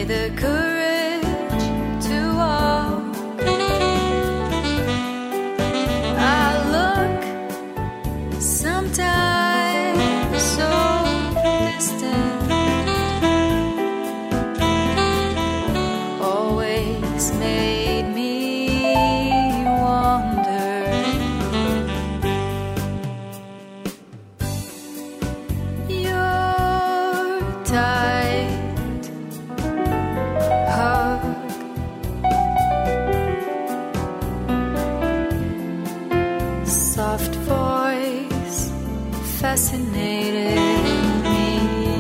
the courage to walk. I look sometimes so distant, always made me wonder. Your tight hug, soft voice fascinated me.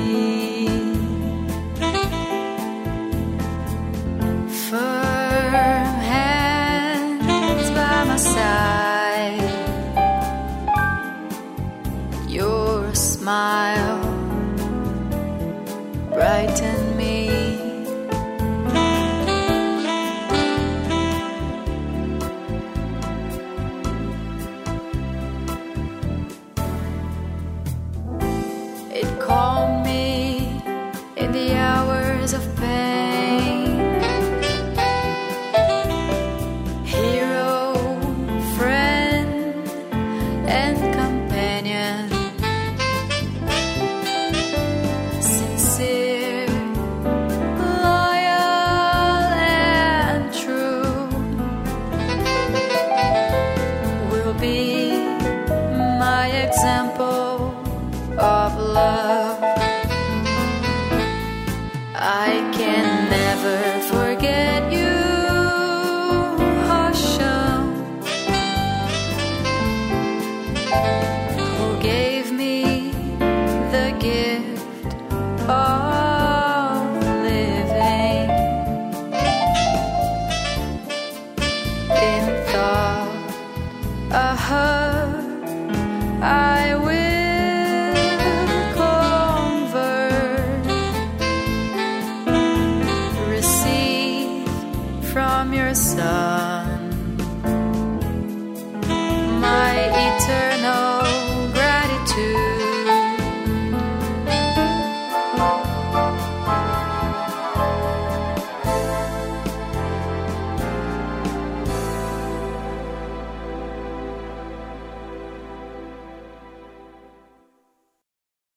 Firm hands by my side, your smile brightened me. It calmed me in the hours of pain. Hero, friend, and companion. Sincere, loyal, and true. Will be my example of love. I can never forget you, Hashem, who gave me the gift of living. In thought, a hug I will convert, receive from your Son, my eternal